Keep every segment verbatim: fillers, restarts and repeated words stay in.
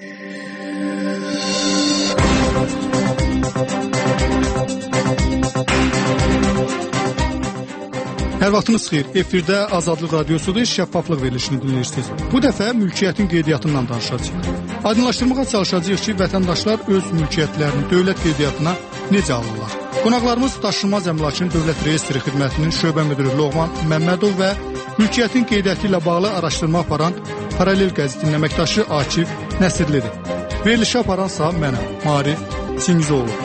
Hər vaxtınız xeyir. Efirdə Azadlıq Radiosu'da şəffaflıq verilişini dinləyirsiniz. Bu dəfə mülkiyyətin qeydiyyatından danışacağıq. Aydınlaşdırmağa çalışacağıq ki, vətəndaşlar öz mülkiyyətlərini dövlət qeydiyyatına necə alırlar? Qonaqlarımız Daşınmaz Əmlakın Dövlət Reyestri Xidmətinin şöbə müdürü Loğman Məmmədov və mülkiyyətin qeydiyyatı ilə bağlı araşdırma aparan Paralel qəzetinin əməkdaşı Akif Nəsirlidir. Verilişi aparansa mənəm, Marif Singizoğlu.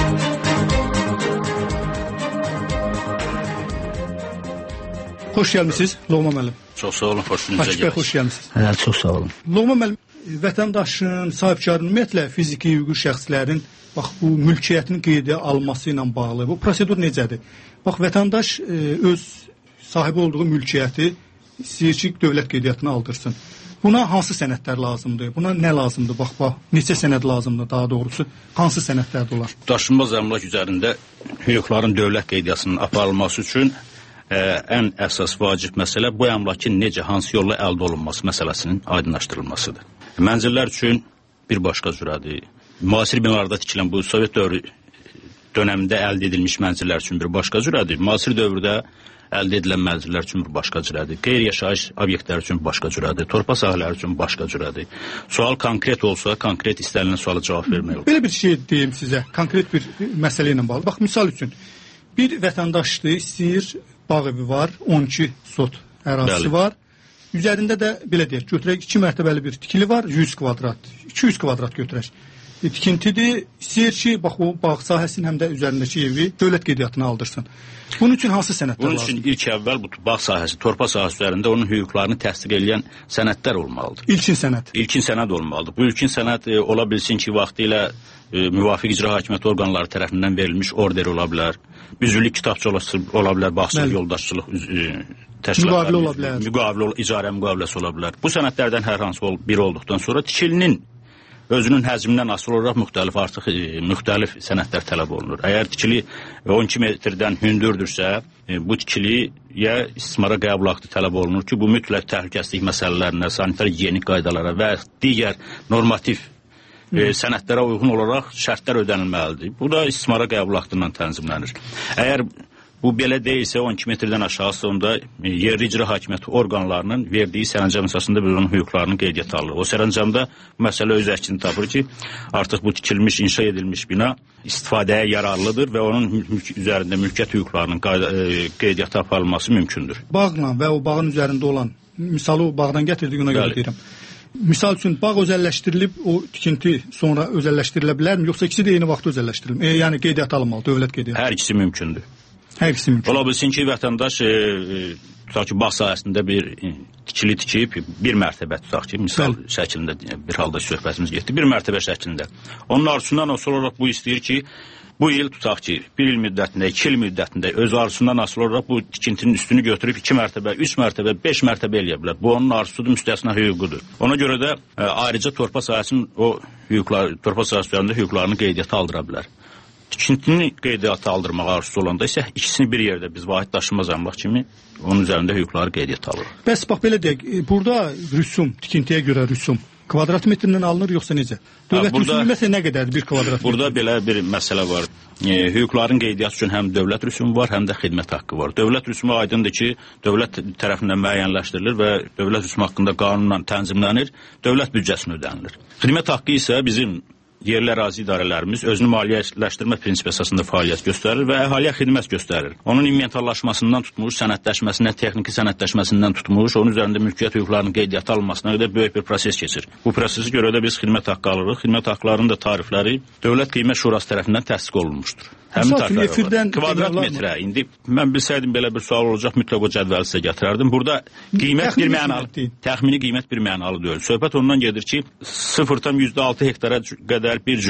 Xoş gəlmişsiniz, Loğman müəllim. Çox sağ olun, xoşunuza gəldiniz. Xoş gəlmişsiniz. Hə, çox sağ olun. Loğman müəllim, vətəndaşın, sahibkarın, ümumiyyətlə fiziki hüquqi şəxslərin bax bu mülkiyyətini qeydə alması ilə bağlı bu prosedur necədir? Bax vətəndaş e, öz sahibi olduğu mülkiyyəti istəyir ki, dövlət qeydiyyatına aldırsın. Buna hansı sənədlər lazımdır? Buna nə lazımdır? Bax bax, neçə sənəd lazımdır daha doğrusu? Hansı sənədlər olar? Daşınmaz əmlak üzərində hüquqların dövlət qeydiyyatının aparılması üçün Ə, ən əsas vacib məsələ bu əmlakın necə, hansı yolla əldə olunması məsələsinin aydınlaşdırılmasıdır. Mənzillər üçün bir başqa cürədir. Müasir binalarda tikilən bu Sovet dövrü dönəmində əldə edilmiş mənzillər üçün bir başqa cürədir. Müasir dövrdə əldə edilən mənzillər üçün bir başqa cürədir. Qeyri-yaşayış obyektləri üçün başqa cürədir. Torpaq sahələri üçün başqa cürədir. Sual konkret olsa, konkret istənilən suala cavab vermək olur. Belə bir şey deyim sizə, konkret bir məsələ ilə bağlı. Bax, misal üçün, bir vətəndaşdır, istəyir, bağ evi var, on iki sot ərazisi Bəli. var. Üzərində də belə deyək, götürək iki mərtəbəli bir tikili var, yüz kvadrat, iki yüz kvadrat götürək. E, tikintidir, istəyir ki, bax o bağ sahəsinin həm də üzərindəki evi dövlət qeydiyyatına aldırsın. Bunun üçün hansı sənədlər Bunun lazımdır? üçün ilk əvvəl bu bağ sahəsi, torpaq sahəsi üzərində onun hüquqlarını təsdiq edən sənədlər olmalıdır. İlkin sənəd. İlkin sənəd olmalıdır. Bu ilkin sənəd e, ola bilsin ki, vaxtı ilə e, müvafiq icra hakimiyyəti orqanları tərəfindən verilmiş order ola bilər. Üzvlük kitabçası ola bilər, bağçılıq, yoldaşçılıq e, müqavilə ola bilər. Müqavilə, icarə müqaviləsi ola bilər. Bu sənədlərdən hər hansı biri olduqdan sonra tikilinin özünün həcmindən asılı olaraq müxtəlif artıq e, müxtəlif sənədlər tələb olunur. Əgər tikili on iki metrdən hündürdürsə, e, bu tikiliyə istismara qəbul aktı tələb olunur ki, bu mütləq təhlükəsizlik məsələlərinə, sanitar gigiyenik qaydalara və digər normativ e, sənədlərə uyğun olaraq şərtlər ödənilməlidir. Bu da istismara qəbul aktından tənzimlənir. Əgər bu belə deyilsə, on iki metrdən aşağısı onda yerli icra hakimiyyəti orqanlarının verdiyi sərəncam əsasında biz onun hüquqlarını qeydiyyata alırıq. O sərəncamda bu məsələ öz əksini tapır ki, artıq bu tikilmiş, inşa edilmiş bina istifadəyə yararlıdır və onun mülk üzərində mülkiyyət hüquqlarının qeydiyyata aparılması mümkündür. Bağla və o bağın üzərində olan, misalı o bağdan gətirdik, ona görə deyirəm. Misal üçün, bağ özəlləşdirilib, o tikinti sonra özəlləşdirilə bilərmi, yoxsa ikisi də eyni vaxtda özəlləşdirilir? E, yəni qeydiyyata alınmalı, dövlət qeydiyyatı. Hər ikisi mümkündür. Hər ikisi mümkün. Ola bilsin ki, vətəndaş e, e, tutaq ki, bağ sahəsində bir e, tikili tikib, bir mərtəbə tutaq ki, misal Bəli. şəklində bir halda söhbətimiz getdi, bir mərtəbə şəklində. Onun arzusundan asılı olaraq bu istəyir ki, bu il tutaq ki, bir il müddətində, iki il müddətində öz arzusundan asılı olaraq bu tikintinin üstünü götürüb iki mərtəbə, üç mərtəbə, beş mərtəbə eləyə bilər. Bu onun arzusudur, müstəsna hüququdur. Ona görə də e, ayrıca torpaq sahəsinin o hüquqlar, torpaq sahəsi üzərində hüquqlarını qeydiyyata aldıra bilər. Tikintini qeydiyyata aldırmaq arzusu olanda isə ikisini bir yerdə biz vahid daşınmaz əmlak kimi onun üzərində hüquqları qeydiyyata alırıq. Bəs bax belə deyək, burada rüsum, tikintiyə görə rüsum kvadrat metrindən alınır yoxsa necə? Dövlət rüsumu məsələn nə qədərdir bir kvadrat metr? Burada belə bir məsələ var. E, hüquqların qeydiyyatı üçün həm dövlət rüsumu var, həm də xidmət haqqı var. Dövlət rüsumu aydındır ki, dövlət tərəfindən müəyyənləşdirilir və dövlət rüsumu haqqında qanunla tənzimlənir, dövlət büdcəsinə ödənilir. Xidmət haqqı isə bizim yerli ərazi idarələrimiz özünü maliyyələşdirmə prinsipi əsasında fəaliyyət göstərir və əhaliyə xidmət göstərir. Onun inventarlaşmasından tutmuş, sənədləşməsindən, texniki sənədləşməsindən tutmuş, onun üzərində mülkiyyət hüquqlarının qeydiyyata alınmasına qədər böyük bir proses keçir. Bu prosesi görə də biz xidmət haqqı alırıq. Xidmət haqqlarının da tarifləri Dövlət Qiymət Şurası tərəfindən təsdiq olunmuşdur. Həmin tariflər kvadrat metrə. İndi mən bilsəydim belə bir sual olacaq, mütləq o cədvəli sizə gətirərdim. Burada qiymət bir mənalı, təxmini qiymət bir mənalı deyil. Söhbət ondan gedir ki, sıfır tam yüzdə altı hektara qədər bir cürə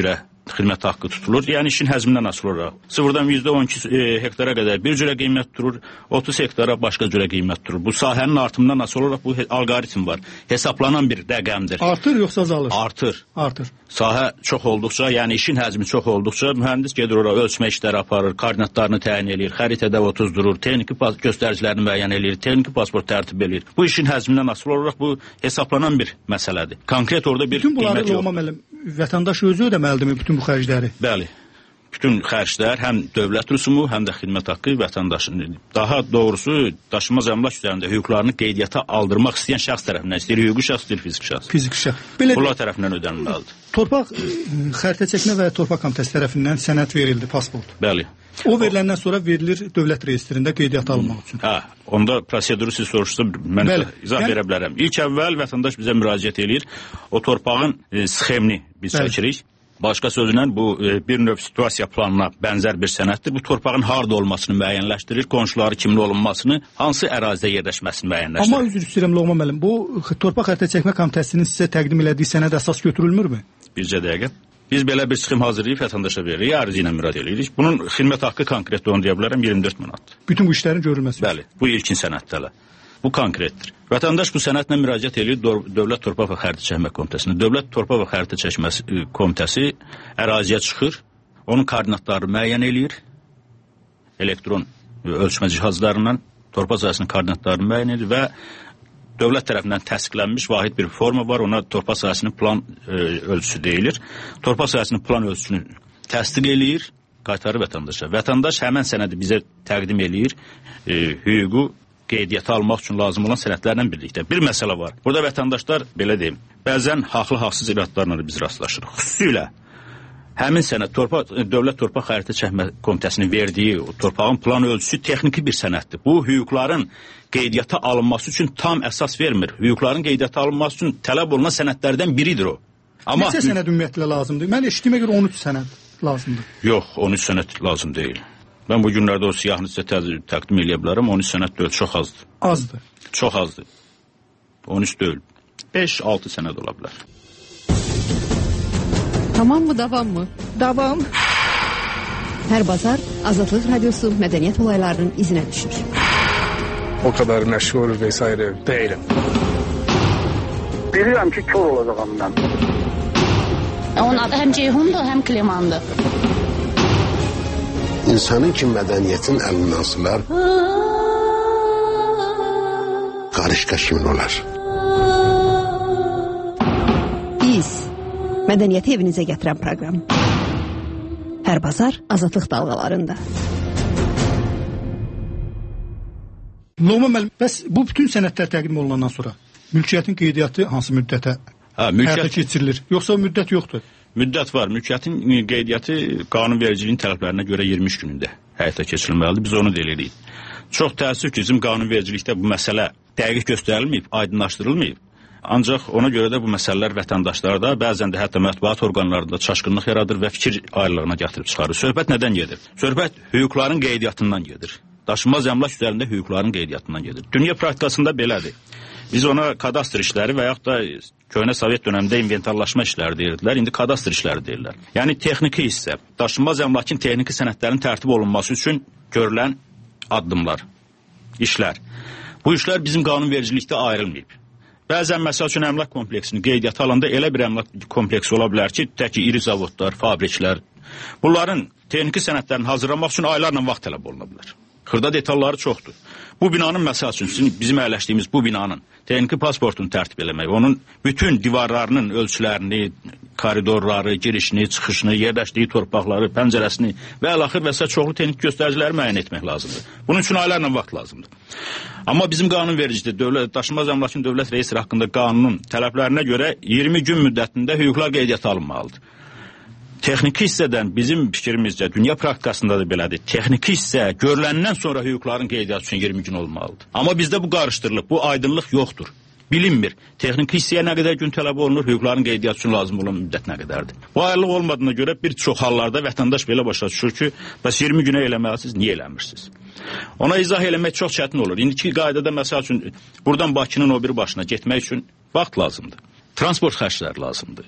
xidmət haqqı tutulur. Yəni işin həzmindən asılı olaraq. Sıfırdan yüzdə on iki hektara qədər bir cürə qiymət durur, otuz hektara başqa cürə qiymət durur. Bu sahənin artımından asılı olaraq bu alqoritm var. Hesaplanan bir rəqəmdir. Artır yoxsa azalır? Artır. Artır. Sahə çox olduqca, yəni işin həzmi çox olduqca mühəndis gedir ora ölçmə işləri aparır, koordinatlarını təyin edir, xəritədə otuz durur, texniki göstəricilərini müəyyən edir, texniki pasport tərtib edir. Bu işin həzmindən asılı olaraq bu hesaplanan bir məsələdir. Konkret orada bir bütün bunları qiymət yoxdur. Loğman müəllim, vətəndaş özü ödəməlidirmi bütün bu xərcləri? Bəli. Bütün xərclər həm dövlət rüsumu, həm də xidmət haqqı vətəndaşın. Daha doğrusu daşınmaz əmlak üzərində hüquqlarını qeydiyyata aldırmaq istəyən şəxs tərəfindən, istəyir hüquqi şəxs, istəyir fiziki şəxs. Fiziki şəxs. Belə bunlar tərəfindən ödənilməlidir. Torpaq xəritə çəkmə və torpaq komitəsi tərəfindən sənəd verildi, pasport. Bəli. O veriləndən sonra verilir dövlət reyestrində qeydiyyata alınmaq üçün. Hə, onda proseduru siz soruşsa mən Bəli. izah yəni, verə bilərəm. İlk əvvəl vətəndaş bizə müraciət eləyir. O torpağın e, sxemini biz Bəli. çəkirik. Başqa sözlə bu e, bir növ situasiya planına bənzər bir sənəddir. Bu torpağın harda olmasını müəyyənləşdirir, qonşuları kimli olunmasını, hansı ərazidə yerləşməsini müəyyənləşdirir. Amma üzr istəyirəm Loğman müəllim, bu torpaq xəritə çəkmə komitəsinin sizə təqdim elədiyi sənəd əsas götürülmürmü? Bircə dəqiqə. Biz belə bir sxem hazırlayıb vətəndaşa veririk, ərizə ilə müraciət edirik. Bunun xidmət haqqı konkret onu deyə bilərəm iyirmi dörd manatdır. Bütün bu işlərin görülməsi. Bəli, bu ilkin sənəddir. Bu konkretdir. Vətəndaş bu sənədlə müraciət edir Dövlət Torpaq və Xəritə Çəkmə Komitəsinə. Dövlət Torpaq və Xəritə Çəkmə Komitəsi əraziyə çıxır, onun koordinatlarını müəyyən eləyir, elektron ölçmə cihazlarından torpaq sahəsinin koordinatlarını müəyyən edir və dövlət tərəfindən təsdiqlənmiş vahid bir forma var, ona torpaq sahəsinin plan e, ölçüsü deyilir. Torpaq sahəsinin plan ölçüsünü təsdiq eləyir, qaytarır vətəndaşa. Vətəndaş həmən sənədi bizə təqdim eləyir, e, hüququ qeydiyyata almaq üçün lazım olan sənədlərlə birlikdə. Bir məsələ var. Burada vətəndaşlar, belə deyim, bəzən haqlı-haqsız iradlarla biz rastlaşırıq. Xüsusilə həmin sənəd torpaq, Dövlət Torpaq Xəritə Çəkmə Komitəsinin verdiyi torpağın plan ölçüsü texniki bir sənəddir. Bu, hüquqların qeydiyyata alınması üçün tam əsas vermir. Hüquqların qeydiyyata alınması üçün tələb olunan sənədlərdən biridir o. Amma neçə sənəd ümumiyyətlə lazımdır? Mən eşitdiyimə görə on üç sənəd lazımdır. Yox, on üç sənəd lazım deyil. Mən bu günlərdə o siyahını sizə təqdim eləyə bilərəm. on üç sənəd deyil, çox azdır. Azdır. Çox azdır. on üç deyil. beş altı sənəd ola bilər. Tamam mı, davam mı? Davam. Hər bazar Azadlıq Radyosu mədəniyyət olaylarının izinə düşür. O kadar məşhur vesaire değilim. Bilirəm ki, kör olacağım mən. Onun adı həm Ceyhundur, həm Klimandır. İnsanın ki mədəniyyətin əlindən sılar, qarışqa kimin olar? Biz mədəniyyəti evinizə gətirən proqram. Hər bazar Azadlıq dalğalarında. Loğman müəllim, bəs bu bütün sənədlər təqdim olunandan sonra mülkiyyətin qeydiyyatı hansı müddətə hə, mülkiyyət... həyata keçirilir? Yoxsa müddət yoxdur? Müddət var. Mülkiyyətin qeydiyyatı qanunvericiliyin tələblərinə görə iyirmi üç günündə həyata keçirilməlidir. Biz onu da eləyirik. Çox təəssüf ki, bizim qanunvericilikdə bu məsələ dəqiq göstərilməyib, aydınlaşdırılmayıb. Ancaq ona görə də bu məsələlər vətəndaşlarda, bəzən də hətta mətbuat orqanlarında çaşqınlıq yaradır və fikir ayrılığına gətirib çıxarır. Söhbət nədən gedir? Söhbət hüquqların qeydiyyatından gedir. Daşınmaz əmlak üzərində hüquqların qeydiyyatından gedir. Dünya praktikasında belədir. Biz ona kadastr işləri və yaxud da köhnə Sovet dönəmində inventarlaşma işləri deyirdilər, indi kadastr işləri deyirlər. Yəni texniki hissə, daşınmaz əmlakın texniki sənədlərin tərtib olunması üçün görülən addımlar, işlər. Bu işlər bizim qanunvericilikdə ayrılmayıb. Bəzən məsəl üçün əmlak kompleksini qeydiyyata alanda elə bir əmlak kompleksi ola bilər ki, təki iri zavodlar, fabriklər. Bunların texniki sənədlərini hazırlamaq üçün aylarla vaxt tələb oluna bilər. Xırda detalları çoxdur. Bu binanın məsəl üçün bizim əyləşdiyimiz bu binanın texniki pasportunu tərtib eləmək, onun bütün divarlarının ölçülərini, koridorları, girişini, çıxışını, yerləşdiyi torpaqları, pəncərəsini və əlaxır və s. çoxlu texniki göstəriciləri müəyyən etmək lazımdır. Bunun üçün aylarla vaxt lazımdır. Amma bizim qanunvericidə dövlət daşınmaz əmlakın dövlət reyestri haqqında qanunun tələblərinə görə iyirmi gün müddətində hüquqlar qeydiyyata alınmalıdır. Texniki hissədən bizim fikrimizcə dünya praktikasında da belədir. Texniki hissə görüləndən sonra hüquqların qeydiyyatı üçün iyirmi gün olmalıdır. Amma bizdə bu qarışdırılıb, bu aydınlıq yoxdur. Bilinmir. Texniki hissəyə nə qədər gün tələb olunur, hüquqların qeydiyyatı üçün lazım olan müddət nə qədərdir. Bu ayrılıq olmadığına görə bir çox hallarda vətəndaş belə başa düşür ki, bəs iyirmi günə eləməlisiniz, niyə eləmirsiniz? Ona izah eləmək çox çətin olur. İndiki qaydada məsəl üçün buradan Bakının o bir başına getmək üçün vaxt lazımdır. Transport xərcləri lazımdır. Üstəlik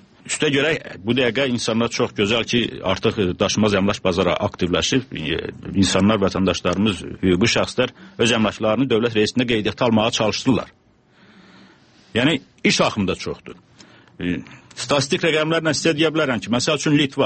Üstə görə bu dəqiqə insanlar çox gözəl ki, artıq daşınmaz əmlak bazarı aktivləşib. İnsanlar, vətəndaşlarımız, hüquqi şəxslər öz əmlaklarını dövlət reyestrində qeydiyyata almağa çalışdırlar. Yəni, iş axımı da çoxdur. Statistik rəqəmlərlə sizə deyə bilərəm ki, məsəl üçün Litva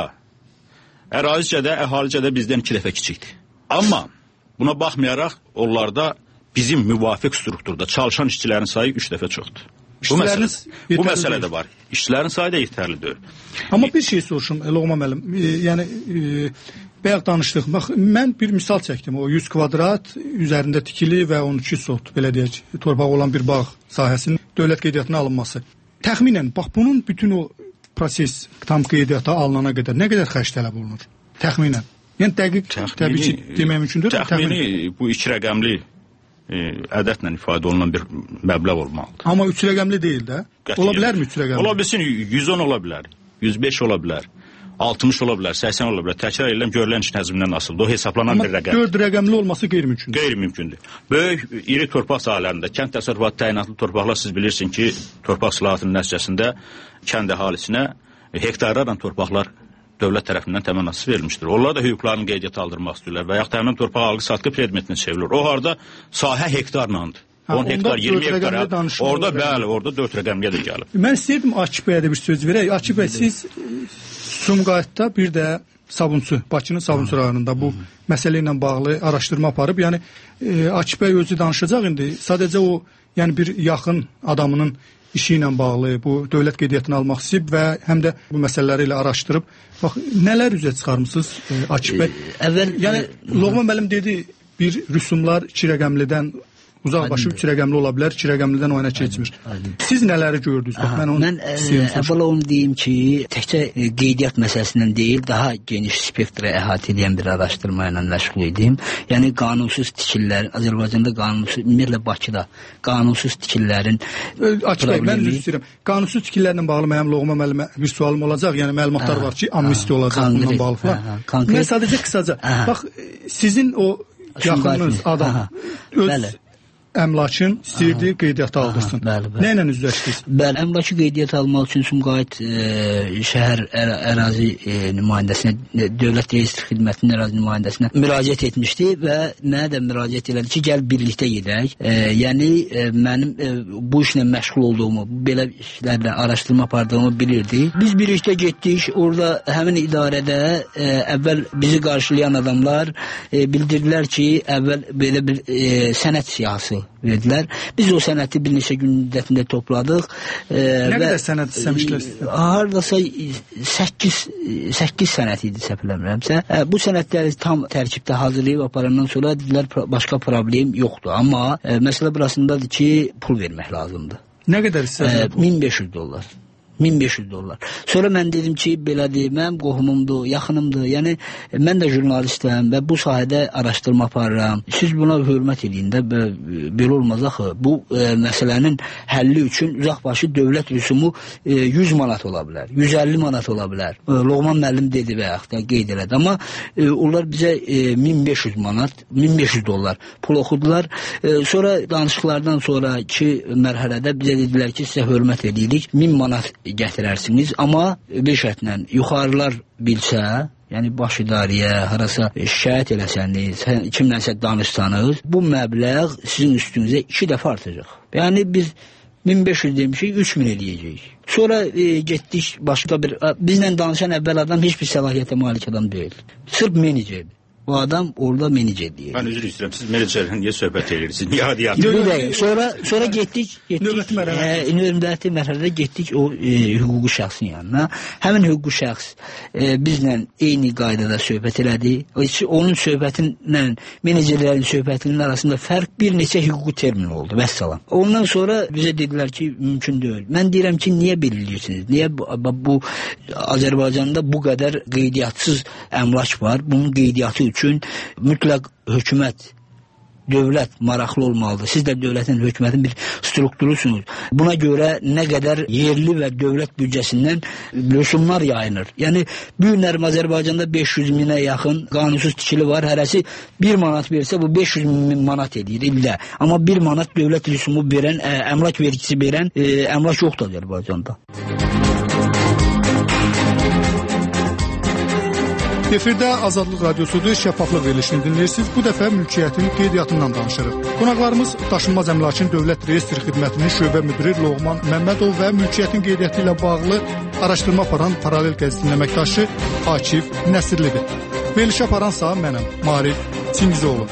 ərazicədə, əhalicədə bizdən iki dəfə kiçikdir. Amma buna baxmayaraq, onlarda bizim müvafiq strukturda çalışan işçilərin sayı üç dəfə çoxdur. Bu məsələ, bu məsələ də var. İşçilərin sayı da yetərli deyil. Amma bir şey soruşum, Loğman müəllim. E, yəni, e, bayaq danışdıq. Bax, mən bir misal çəkdim. O yüz kvadrat üzərində tikili və on iki sot, belə deyək, torpaq olan bir bağ sahəsinin dövlət qeydiyyatına alınması. Təxminən, bax, bunun bütün o proses tam qeydiyyata alınana qədər nə qədər xərc tələb olunur? Təxminən. Yəni, dəqiq, təxmini, təbii ki, demək mümkündür. Təxmini, təxmini bu iki rəqəmli E, ədədlə ifadə olunan bir məbləğ olmalıdır. Amma üç rəqəmli deyil də. Qətiyyən. Ola bilər mi üç rəqəmli? Ola bilsin, yüz on ola bilər, yüz beş ola bilər, altmış ola bilər, səksən ola bilər. Təkrar edirəm, görülən iş nəzmindən asılıdır. O hesaplanan amma bir rəqəm. Amma dörd rəqəmli olması qeyri-mümkündür. Qeyri-mümkündür. Böyük, iri torpaq sahələrində, kənd təsərrüfatı təyinatlı torpaqlar siz bilirsin ki, torpaq sılahatının nəticəsində kənd əhalisinə hektarlarla torpaqlar dövlət tərəfindən təminatı verilmişdir. Onlar da hüquqlarını qeydiyyata aldırmaq istəyirlər və yaxud həmin torpaq alqı-satqı predmetinə çevrilir. O harda sahə hektarlandır. on hektar, iyirmi hektar. Orada bəli, orada dörd rəqəmliyə də gəlib. Mən istəyirdim Akif bəyə də bir söz verək. Akif bəy, siz Sumqayıtda bir də Sabunçu, Bakının Sabunçu rayonunda bu məsələ ilə bağlı araşdırma aparıb. Yəni e, Akif bəy özü danışacaq indi. Sadəcə o, yəni bir yaxın adamının işi ilə bağlı bu dövlət qeydiyyatını almaq istəyib və həm də bu məsələləri ilə araşdırıb. Bax, nələr üzə çıxarmısınız e, Akif bəy? Əvvəl, yəni Loğman müəllim dedi, bir rüsumlar iki rəqəmlidən uzaqbaşı üç rəqəmli ola bilər, iki rəqəmlidən oyuna keçmir. Siz nələri gördünüz? Bax, mən onu mən əvvəl onu deyim ki, təkcə qeydiyyat məsələsindən deyil, daha geniş spektrə əhatə edən bir araşdırma ilə məşğul idim. Yəni qanunsuz tikililərin, Azərbaycanda qanunsuz, ümumiyyətlə Bakıda qanunsuz tikililərin Akif bəy, mən üzr istəyirəm. Qanunsuz tikililərlə bağlı mənim Loğman müəllimə bir sualım olacaq. Yəni məlumatlar var ki, amnistiya olacaq bununla bağlı falan. Mən sadəcə qısaca, bax, sizin o yaxınınız adam öz əmlakın istəyirdi qeydiyyata aldırsın. Bəli, bəli. Nə ilə üzləşdiniz? Bəli, əmlakı qeydiyyata almaq üçün Sumqayıt e, şəhər ə, ərazi e, nümayəndəsinə, dövlət reyestr xidmətinin ərazi nümayəndəsinə müraciət etmişdi və mənə də müraciət elədi ki, gəl birlikdə gedək. E, yəni e, mənim e, bu işlə məşğul olduğumu, belə işlərlə araşdırma apardığımı bilirdi. Biz birlikdə getdik. Orada həmin idarədə e, əvvəl bizi qarşılayan adamlar e, bildirdilər ki, əvvəl belə bir e, sənəd siyahısı verdilər. Biz o sənəti bir neçə gün müddətində topladıq. E, nə qədər sənət istəmişlər? Hardasa səkkiz sənət idi, səhv eləmirəmsə. E, bu sənətləri tam tərkibdə hazırlayıb aparandan sonra dedilər, başqa problem yoxdur. Amma e, məsələ burasındadır ki, pul vermək lazımdır. Nə qədər istəmişlər? E, min beş yüz dollar. min beş yüz dollar. Sonra mən dedim ki, belədir, mənim qohumumdur, yaxınımdır. Yəni, mən də jurnalistəm və bu sahədə araşdırma aparıram. Siz buna hörmət edin də, belə olmaz axı. Bu e, məsələnin həlli üçün uzaqbaşı dövlət rüsumu e, yüz manat ola bilər, yüz əlli manat ola bilər. E, Loğman müəllim dedi və yaxud da qeyd elədi. Amma e, onlar bizə e, min beş yüz manat, min beş yüz dollar pul oxudular. E, sonra danışıqlardan sonraki mərhələdə bizə dedilər ki, sizə hörmət edirik, min manat gətirərsiniz, amma bir şərtlə yuxarılar bilsə, yəni baş idarəyə, harasa şikayət eləsəniz, kimlənsə danışsanız, bu məbləğ sizin üstünüzə iki dəfə artacaq. Yəni biz min beş yüz demişik, üç min eləyəcəyik. Sonra e, getdik başqa bir, bizlə danışan əvvəl adam heç bir səlahiyyətə malik adam deyil. Sırf menecerdir. Bu adam orada menecer deyir. Ben üzr istəyirəm. Siz menecerlə niyə söhbət edirsiniz? Niyə adi yapıyorsunuz? Sonra sonra getdik, getdik. Növbəti mərhələdə, növbəti mərhələdə getdik o e, hüquqi şəxsin yanına. Həmin hüquqi şəxs e, bizlə eyni qaydada söhbət elədi. Onun söhbətinlə menecerlərin söhbətinin arasında fərq bir neçə hüquqi termin oldu. Vəssalam. Ondan sonra bizə dedilər ki, mümkün deyil. Mən deyirəm ki, niyə belə eləyirsiniz? Niyə bu, bu Azərbaycanda bu qədər qeydiyatsız əmlak var? Bunun qeydiyyatı üçün üçün mütləq hökumət, dövlət maraqlı olmalıdır. Siz də dövlətin, hökumətin bir strukturusunuz. Buna görə nə qədər yerli və dövlət büdcəsindən rüsumlar yayınır. Yəni, bu günlərim Azərbaycanda beş yüz minə yaxın qanunsuz tikili var. Hərəsi bir manat versə, bu beş yüz min manat edir ildə. Amma bir manat dövlət rüsumu verən, ə, əmlak vergisi verən ə, əmlak yoxdur Azərbaycanda. Efirdə Azadlıq Radiosudur, şəffaflıq verilişini dinləyirsiniz. Bu dəfə mülkiyyətin qeydiyyatından danışırıq. Qonaqlarımız Daşınmaz Əmlakın Dövlət Reyestr Xidmətinin şöbə müdiri Loğman Məmmədov və mülkiyyətin qeydiyyatı ilə bağlı araşdırma aparan Paralel qəzetinin əməkdaşı Akif Nəsirlidir. Verilişi aparansa mənəm, Marif Çingizoğlu.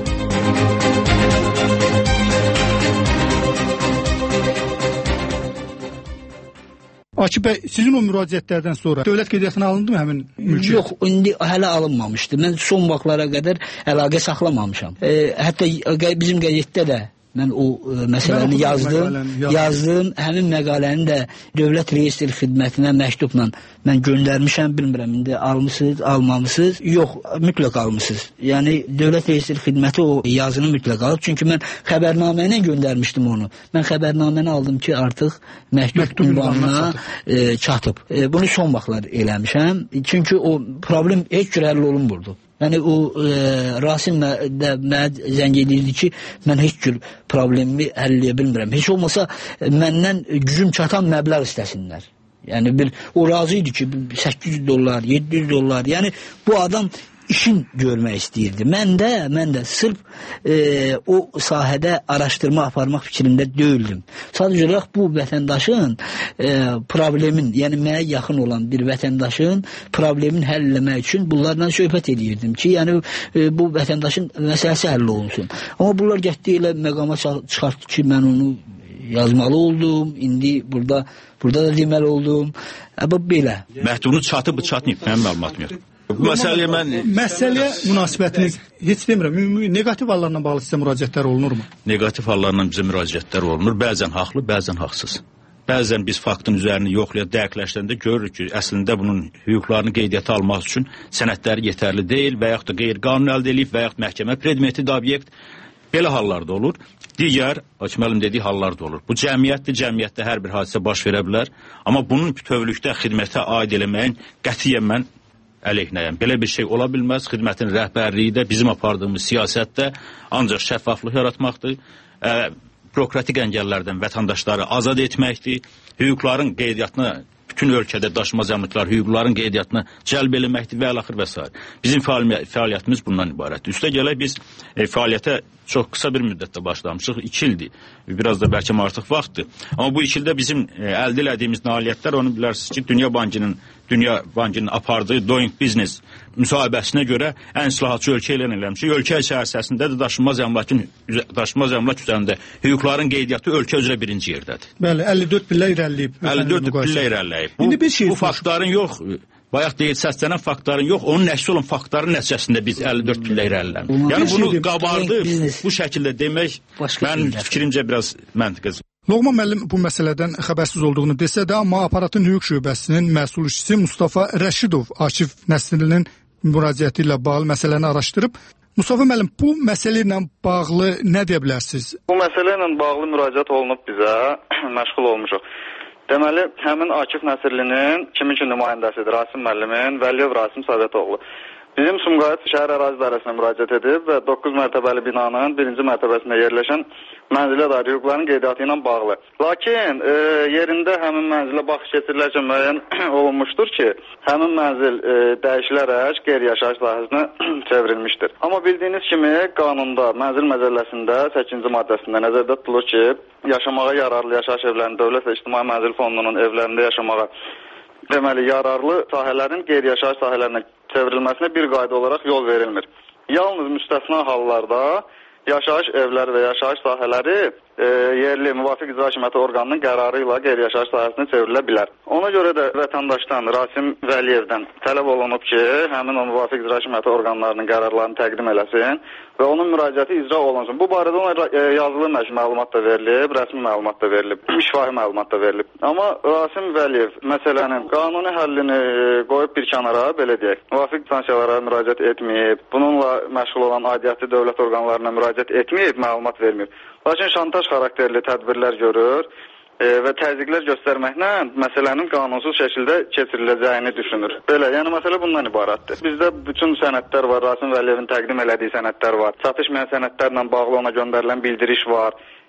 Akif bəy, sizin o müraciətlərdən sonra dövlət qeydiyyatına alındı mı həmin mülkiyyət? Yox, indi hələ alınmamışdı. Mən son vaxtlara qədər əlaqə saxlamamışam. E, hətta bizim qəzetdə də mən o e, məsələni yazdım, yazdım. Yazdım. Həmin məqaləni də Dövlət Reyestr Xidmətinə məktubla mən göndərmişəm. Bilmirəm, indi almısınız, almamısınız? Yox, mütləq almısınız. Yəni Dövlət Reyestr Xidməti o yazını mütləq alıb. Çünki mən xəbərnamə ilə göndərmişdim onu. Mən xəbərnaməni aldım ki, artıq məktub ünvanına e, çatıb. E, bunu son vaxtlar eləmişəm. Çünki o problem heç cür həll olunmurdu. Yəni o e, Rasim də mənə zəng edirdi ki, mən heç cür problemi həll edə bilmirəm. Heç olmasa e, məndən gücüm çatan məbləğ istəsinlər. Yəni bir o razı idi ki, səkkiz yüz dollar, yeddi yüz dollar. Yəni bu adam işin görmək istəyirdi. Mən də, mən də sırf e, o sahədə araşdırma aparmaq fikrində deyildim. Sadəcə olaraq bu vətəndaşın e, problemin, yəni mənə yaxın olan bir vətəndaşın problemin həll etmək üçün bunlarla söhbət edirdim ki, yəni e, bu vətəndaşın məsələsi həll olunsun. Amma bunlar getdi elə məqama çıxartdı ki, mən onu yazmalı oldum. İndi burada burada da deməli oldum. Amma belə. Məhdudunu çatıb çatmayıb, mənim məlumatım yox. Bu məsələyə mən... Məsələyə münasibətiniz, heç demirəm, negativ hallarla bağlı sizə müraciətlər olunurmu? Negativ hallarla bizə müraciətlər olunur. Bəzən haqlı, bəzən haqsız. Bəzən biz faktın üzərini yoxlayıb dəqiqləşdirəndə görürük ki, əslində bunun hüquqlarını qeydiyyata almaq üçün sənədləri yetərli deyil və yaxud da qeyri-qanuni əldə edilib və yaxud məhkəmə predmeti də obyekt. Belə hallarda olur. Digər, Hakiməlin dediyi hallarda olur. Bu cəmiyyətdir, cəmiyyətdə hər bir hadisə baş verə bilər. Amma bunun bütövlükdə xidmətə aid eləməyin qətiyyən mən əleyhinəyəm. Belə bir şey ola bilməz. Xidmətin rəhbərliyi də bizim apardığımız siyasətdə ancaq şəffaflıq yaratmaqdır. E, Prokratik əngəllərdən vətəndaşları azad etməkdir. Hüquqların qeydiyyatına, bütün ölkədə daşınmaz əmlaklar hüquqların qeydiyyatına cəlb eləməkdir və əlaxır və s. Bizim fəaliyyətimiz bundan ibarətdir. Üstə gələk biz e, fəaliyyətə çox qısa bir müddətdə başlamışıq. İki ildir. Biraz da bəlkə artıq vaxtdır. Amma bu iki ildə bizim e, əldə elədiyimiz nailiyyətlər, onu bilərsiniz ki, Dünya Bankının Dünya Bankının apardığı Doing Business müsahibəsinə görə ən islahatçı ölkə elan eləmişik. Ölkə içərisində də daşınmaz əmlakın daşınmaz əmlak üzərində hüquqların qeydiyyatı ölkə üzrə birinci yerdədir. Bəli, əlli dörd pillə irəliləyib. əlli dörd pillə irəliləyib. Bu, bir şey bu faktların yox, bayaq deyil səslənən faktların yox, onun nəşr olan faktların nəticəsində biz əlli dörd pillə irəliləyib. Yəni bunu qabardıb bu şəkildə demək mənim fikrimcə biraz məntiqsiz. Loğman müəllim bu məsələdən xəbərsiz olduğunu desə də, amma aparatın hüquq şöbəsinin məsul işçisi Mustafa Rəşidov Akif Nəsirlinin müraciəti ilə bağlı məsələni araşdırıb. Mustafa müəllim, bu məsələ ilə bağlı nə deyə bilərsiniz? Bu məsələ ilə bağlı müraciət olunub bizə, məşğul olmuşuq. Deməli, həmin Akif Nəsirlinin kimin ki nümayəndəsidir, Rasim müəllimin, Vəliyev Rasim Savetoğlu. Bizim Sumqayıt şəhər ərazi dairəsinə müraciət edib və doqquz mərtəbəli binanın birinci mərtəbəsində yerləşən mənzilə dair hüquqların qeydiyyatı ilə bağlı. Lakin e, yerində həmin mənzilə baxış keçirilərkən müəyyən olunmuşdur ki, həmin mənzil e, dəyişilərək qeyri-yaşayış sahəsinə çevrilmişdir. Amma bildiyiniz kimi qanunda, mənzil məcəlləsində səkkizinci maddəsində nəzərdə tutulur ki, yaşamağa yararlı yaşayış evlərinin Dövlət və İctimai Mənzil Fondunun evlərində yaşamağa deməli yararlı sahələrin qeyri-yaşayış sahələrinə çevrilməsinə bir qayda olaraq yol verilmir. Yalnız müstəsna hallarda yaşayış evləri və yaşayış sahələri e, yerli müvafiq icra hakimiyyəti orqanının qərarı ilə qeyri-yaşayış sahəsinə çevrilə bilər. Ona görə də vətəndaşdan Rasim Vəliyevdən tələb olunub ki, həmin o müvafiq icra hakimiyyəti orqanlarının qərarlarını təqdim eləsin və onun müraciəti icra olunsun. Bu barədə ona e, yazılı məlumat da verilib, rəsmi məlumat da verilib, şifahi məlumat da verilib. Amma Rasim Vəliyev məsələnin qanuni həllini qoyub bir kənara, belə deyək, müvafiq instansiyalara müraciət etməyib, bununla məşğul olan aidiyyatlı dövlət orqanlarına müraciət etməyib, məlumat verməyib. Lakin şantaj xarakterli tədbirlər görür e, və təzyiqlər göstərməklə məsələnin qanunsuz şəkildə keçiriləcəyini düşünür. Belə, yəni məsələ bundan ibarətdir. Bizdə bütün sənədlər var, Rasim Vəliyevin təqdim elədiyi sənədlər var, çatışmayan sənədlərlə bağlı ona göndərilən bildiriş var.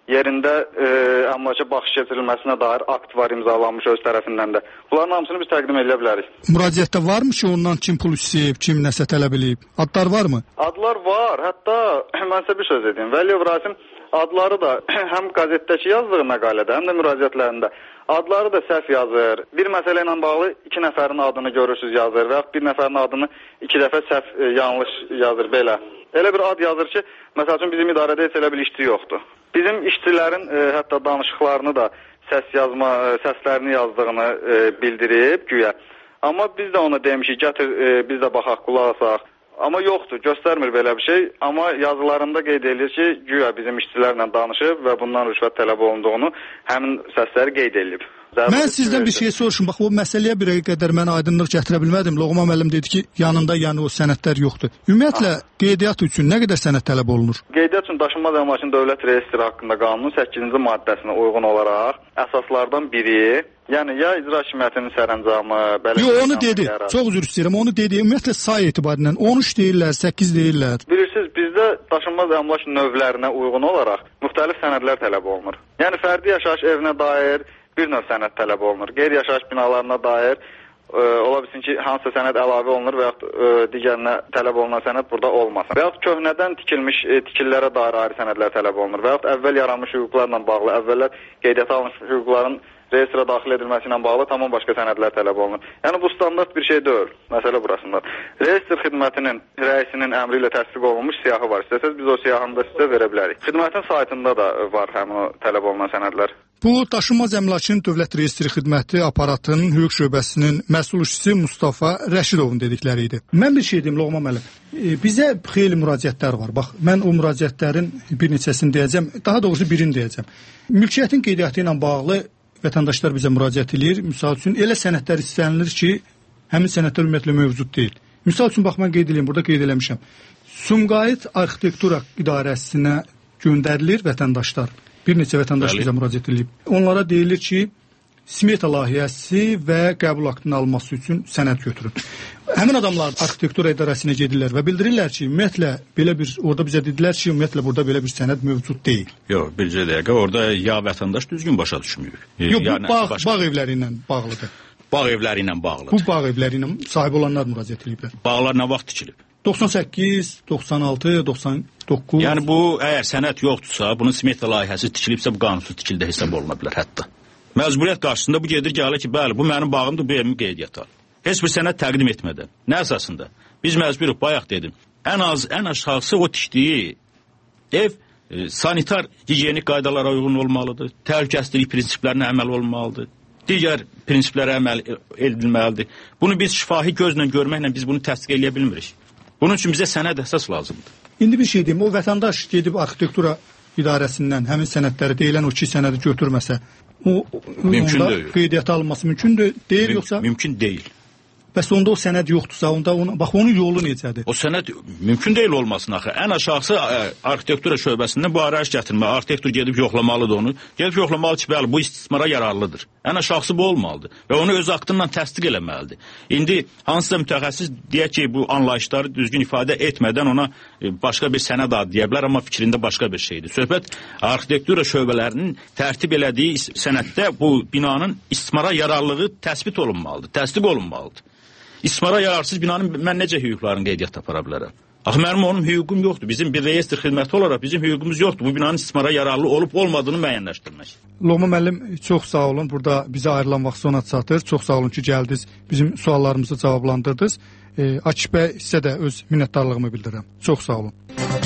yerində e, əmlaka baxış keçirilməsinə dair akt var imzalanmış öz tərəfindən də. Bunların hamısını biz təqdim edə bilərik. Müraciətdə varmı ki, ondan kim pul istəyib, kim nəsə tələb eləyib? Adlar varmı? Adlar var. Hətta mən sizə bir söz edeyim. Vəliyev Rasim adları da həm qəzetdəki yazdığı məqalədə, həm də müraciətlərində adları da səhv yazır. Bir məsələ ilə bağlı iki nəfərin adını görürsüz yazır və ya bir nəfərin adını iki dəfə səhv e, yanlış yazır belə. Elə bir ad yazır ki, məsəl üçün bizim idarədə heç elə bir işçi yoxdur. Bizim işçilərin e, hətta danışıqlarını da səs yazma, e, səslərini yazdığını e, bildirib güya. Amma biz də ona demişik, gətir e, biz də baxaq, qulaq asaq. Amma yoxdur, göstərmir belə bir şey. Amma yazılarında qeyd edilir ki, güya bizim işçilərlə danışıb və bundan rüşvət tələb olunduğunu həmin səsləri qeyd edilib. Mən sizdən bir şey soruşum. Bax, o məsələyə bir qədər mən aydınlıq gətirə bilmədim. Loğman müəllim dedi ki, yanında yəni o sənədlər yoxdur. Ümumiyyətlə, qeydiyyat üçün nə qədər sənəd tələb olunur? Qeydiyyat üçün daşınmaz əmlakın dövlət reyestri haqqında qanunun səkkizinci maddəsinə uyğun olaraq əsaslardan biri, yəni ya icra hakimiyyətinin sərəncamı, bələdiyyə... Yox, onu dedi. Yarar. Çox üzr istəyirəm. Onu dedi. Ümumiyyətlə, say etibarilə on üç deyirlər, səkkiz deyirlər. Bilirsiniz, bizdə daşınmaz əmlak növlərinə uyğun olaraq müxtəlif sənədlər tələb olunur. Yəni, fərdi yaşayış evinə dair bir növ sənəd tələb olunur. Qeyri-yaşayış binalarına dair e, ola bilsin ki, hansısa sənəd əlavə olunur və yaxud e, digərinə tələb olunan sənəd burada olmasın. Və yaxud köhnədən tikilmiş e, tikillərə dair ayrı sənədlər tələb olunur. Və yaxud əvvəl yaranmış hüquqlarla bağlı, əvvəllər qeydiyyata alınmış hüquqların reyestrə daxil edilməsi ilə bağlı tamam başqa sənədlər tələb olunur. Yəni, bu standart bir şey deyil. Məsələ burasında. Reyestr xidmətinin rəisinin əmri ilə təsdiq olunmuş siyahı var. İstəsəz biz o siyahını da sizə verə bilərik. Xidmətin saytında da var həmin o tələb olunan sənədlər. Bu, Daşınmaz Əmlakın Dövlət Reyestri Xidməti aparatının hüquq şöbəsinin məsul işçisi Mustafa Rəşidovun dedikləri idi. Mən bir şey deyim, Loğman müəllim. E, bizə xeyli müraciətlər var. Bax, mən o müraciətlərin bir neçəsini deyəcəm, daha doğrusu birini deyəcəm. Mülkiyyətin qeydiyyatı ilə bağlı vətəndaşlar bizə müraciət edir. Misal üçün, elə sənədlər istənilir ki, həmin sənədlər ümumiyyətlə mövcud deyil. Misal üçün, bax, mən qeyd edeyim, burada qeyd eləmişəm. Sumqayıt Arxitektura İdarəsinə göndərilir vətəndaşlar. Bir neçə vətəndaş bizə müraciət edib. Onlara deyilir ki, smeta layihəsi və qəbul aktının alınması üçün sənəd götürün. Həmin adamlar arxitektura idarəsinə gedirlər və bildirirlər ki, ümumiyyətlə belə bir, orada bizə dedilər ki, ümumiyyətlə burada belə bir sənəd mövcud deyil. Yox, bircə dəqiqə, orada ya vətəndaş düzgün başa düşmür. Yox, bu yəni, bağ, başqa... bağ evləri ilə bağlıdır. Bağ evləri ilə bağlıdır. Bu bağ evləri ilə sahib olanlar müraciət ediblər. Bağlar nə vaxt tikilib? doxsan səkkiz, doxsan altı, doxsan doqquz. Yəni bu, əgər sənəd yoxdursa, bunun smeta layihəsi tikilibsə, bu qanunsuz tikildə hesab oluna bilər hətta. Məcburiyyət qarşısında bu gedir, gəlir ki, bəli, bu mənim bağımdır, bu evimi qeydiyyata al. Heç bir sənəd təqdim etmədən. Nə əsasında? Biz məcburuq, bayaq dedim. Ən az, ən aşağısı o tikdiyi ev e, sanitar gigiyenik qaydalara uyğun olmalıdır. Təhlükəsizlik prinsiplərinə əməl olmalıdır. Digər prinsiplərə əməl edilməlidir. Bunu biz şifahi gözlə görməklə biz bunu təsdiq edə bilmirik. Bunun üçün bizə sənəd əsas lazımdır. İndi bir şey deyim, o vətəndaş gedib arxitektura idarəsindən həmin sənədləri deyilən o iki sənədi götürməsə, o, mümkün deyil. Qeydiyyata alınması mümkün deyil, Müm yoxsa? Mümkün deyil. Bəs onda o sənəd yoxdursa, onda onu, bax onun yolu necədir? O sənəd mümkün deyil olmasın axı. Ən aşağısı ə, arxitektura şöbəsindən bu arayış gətirmə. Arxitektor gedib yoxlamalıdır onu. Gedib yoxlamalı ki, bəli, bu istismara yararlıdır. Ən aşağısı bu olmalıdır və onu öz aktından təsdiq eləməlidir. İndi hansısa mütəxəssis deyək ki, bu anlayışları düzgün ifadə etmədən ona e, başqa bir sənəd adı deyə bilər, amma fikrində başqa bir şeydir. Söhbət arxitektura şöbələrinin tərtib elədiyi sənəddə bu binanın istismara yararlılığı təsbit olunmalıdır, təsdiq olunmalıdır. İstismara yararsız binanın mən necə hüquqlarını qeydiyyata apara bilərəm? Axı mənim onun hüququm yoxdur. Bizim bir reyestr xidməti olaraq bizim hüququmuz yoxdur. Bu binanın istismara yararlı olub olmadığını müəyyənləşdirmək. Loğman müəllim, çox sağ olun. Burada bizə ayrılan vaxt sona çatır. Çox sağ olun ki, gəldiniz. Bizim suallarımızı cavablandırdınız. E, Akif bəy, sizə də öz minnətdarlığımı bildirirəm. Çox sağ olun.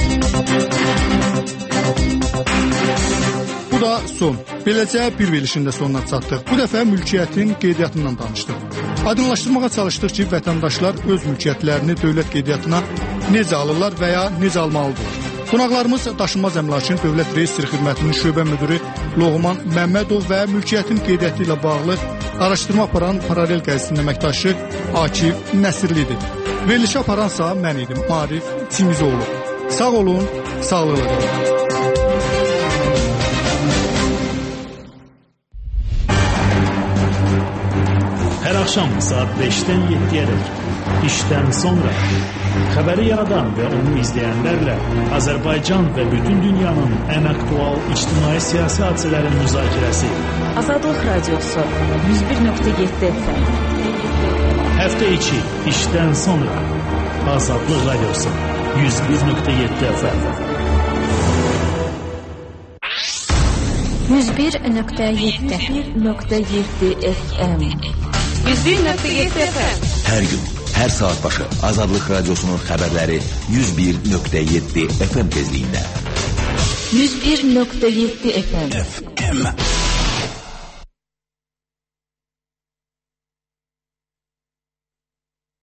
Bu da son. Beləcə bir verilişin də sonuna çatdıq. Bu dəfə mülkiyyətin qeydiyyatından danışdıq. Aydınlaşdırmağa çalışdıq ki, vətəndaşlar öz mülkiyyətlərini dövlət qeydiyyatına necə alırlar və ya necə almalıdırlar. Qonaqlarımız Daşınmaz Əmlakın Dövlət Reyestri Xidmətinin şöbə müdiri Loğman Məmmədov və mülkiyyətin qeydiyyatı ilə bağlı araşdırma aparan paralel qəzetinin əməkdaşı Akif Nəsirlidir. Verilişi aparansa mən idim, Arif Çimizoğlu. Sağ olun, sağlıqla qalın. Hər axşam saat beşdən yeddiyədək işdən sonra. Xəbəri yaradan və onu izləyənlərlə Azərbaycan və bütün dünyanın ən aktual ictimai-siyasi hadisələrin müzakirəsi. Azadlıq Radiosu yüz bir nöqtə yeddi F M. Həftə içi işdən sonra Azadlıq Radiosu yüz bir nöqtə yeddi F M. yüz bir nöqtə yeddi F M. yüz bir nöqtə yeddi F M. Hər gün, hər saat başı Azadlıq Radiosunun xəbərləri yüz bir nöqtə yeddi F M tezliyində. yüz bir nöqtə yeddi F M. F M.